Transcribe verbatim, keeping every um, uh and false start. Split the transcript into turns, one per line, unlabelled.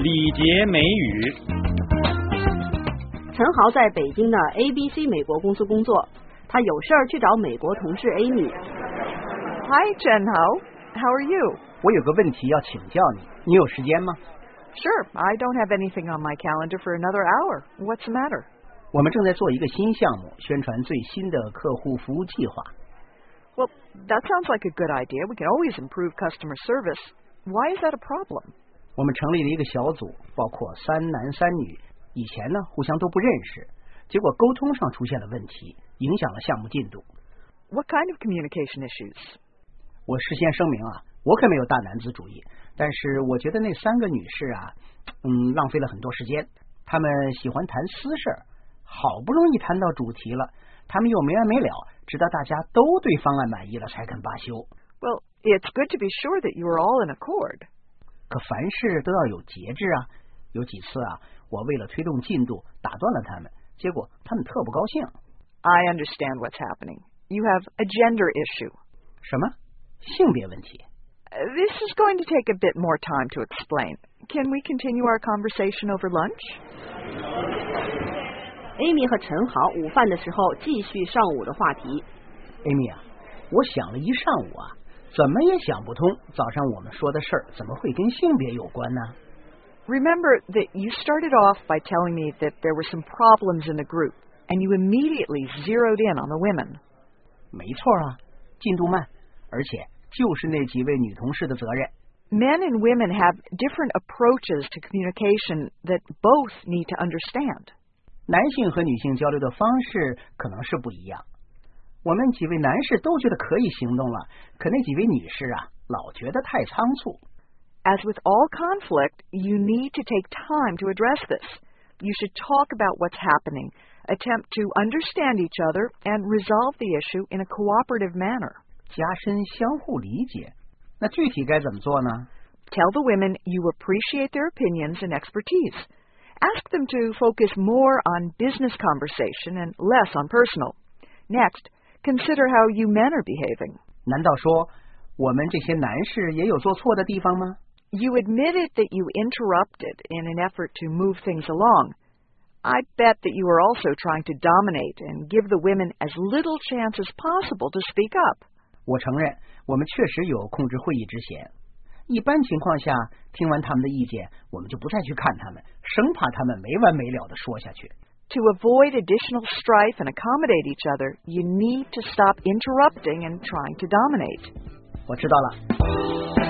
礼节美语。
陈豪在北京的 A B C 美国公司工作，他有事儿去找美国同事 Amy。
Hi, Chenhao. How are you?
我有个问题要请教你，你有时间吗？
Sure, I don't have anything on my calendar for another hour. What's the matter?
我们正在做一个新项目，宣传最新的客户服务计划。
Well, that sounds like a good idea. We can always improve customer service. Why is that a problem?
我们成立了一个小组，包括三男三女，以前呢互相都不认识，结果沟通上出现了问题，影响了项目进度。
What kind of communication issues?
我事先声明啊，我可没有大男子主义，但是我觉得那三个女士啊，嗯，浪费了很多时间。她们喜欢谈私事儿，好不容易谈到主题了，她们又没完没了，直到大家都对方案满意了才肯罢休。
Well, it's good to be sure that you are all in accord.
可凡事都要有节制啊，有几次啊，我为了推动进度打断了他们，结果他们特不高兴。
I understand what's happening. You have a gender issue.
什么？性别问题？
This is going to take a bit more time to explain. Can we continue our conversation over lunch?
Amy 和陈豪午饭的时候继续上午的话题。
Amy 啊，我想了一上午啊，怎么也想不通，早上我们说的事儿怎么会跟性别有关呢？
Remember that you started off by telling me that there were some problems in the group, and you immediately zeroed in on the women.
没错啊，进度慢，而且就是那几位女同事的责任。
Men and women have different approaches to communication that both need to understand.
男性和女性交流的方式可能是不一样。我们几位男士都觉得可以行动了，可那几位女士啊，老觉得太仓促。
As with all conflict, you need to take time to address this. You should talk about what's happening, attempt to understand each other, and resolve the issue in a cooperative manner.
加深相互理解，那具体该怎么做呢？
Tell the women you appreciate their opinions and expertise. Ask them to focus more on business conversation and less on personal. Next, consider how you men are behaving.
难道说我们这些男士也有做错的地方吗？
You admitted that you interrupted in an effort to move things along. I bet that you are also trying to dominate and give the women as little chance as possible to speak up.
我承认，我们确实有控制会议之嫌。一般情况下，听完他们的意见，我们就不再去看他们，生怕他们没完没了地说下去。
To avoid additional strife and accommodate each other, you need to stop interrupting and trying to dominate.
我知道了。